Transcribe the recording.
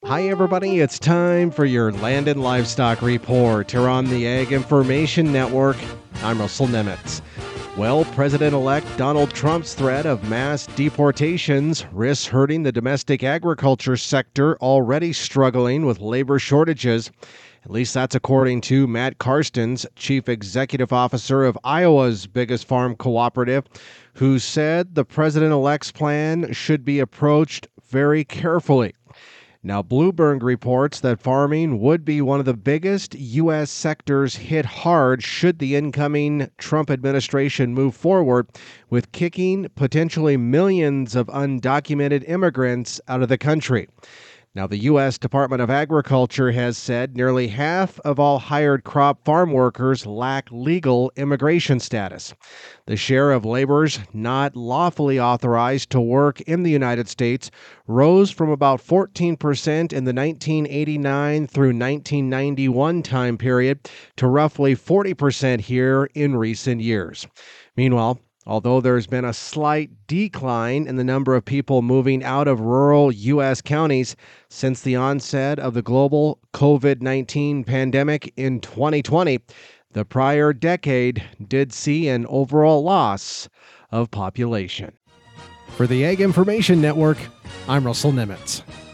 Hi, everybody. It's time for your Land and Livestock Report here on the Ag Information Network. I'm Russell Nemitz. Well, President-elect Donald Trump's threat of mass deportations risks hurting the domestic agriculture sector, already struggling with labor shortages. At least that's according to Matt Carstens, Chief Executive Officer of Iowa's biggest farm cooperative, who said the president-elect's plan should be approached very carefully. Now, Bloomberg reports that farming would be one of the biggest U.S. sectors hit hard should the incoming Trump administration move forward with kicking potentially millions of undocumented immigrants out of the country. Now, the U.S. Department of Agriculture has said nearly half of all hired crop farm workers lack legal immigration status. The share of laborers not lawfully authorized to work in the United States rose from about 14% in the 1989 through 1991 time period to roughly 40% here in recent years. Meanwhile, although there's been a slight decline in the number of people moving out of rural U.S. counties since the onset of the global COVID-19 pandemic in 2020, the prior decade did see an overall loss of population. For the Ag Information Network, I'm Russell Nemitz.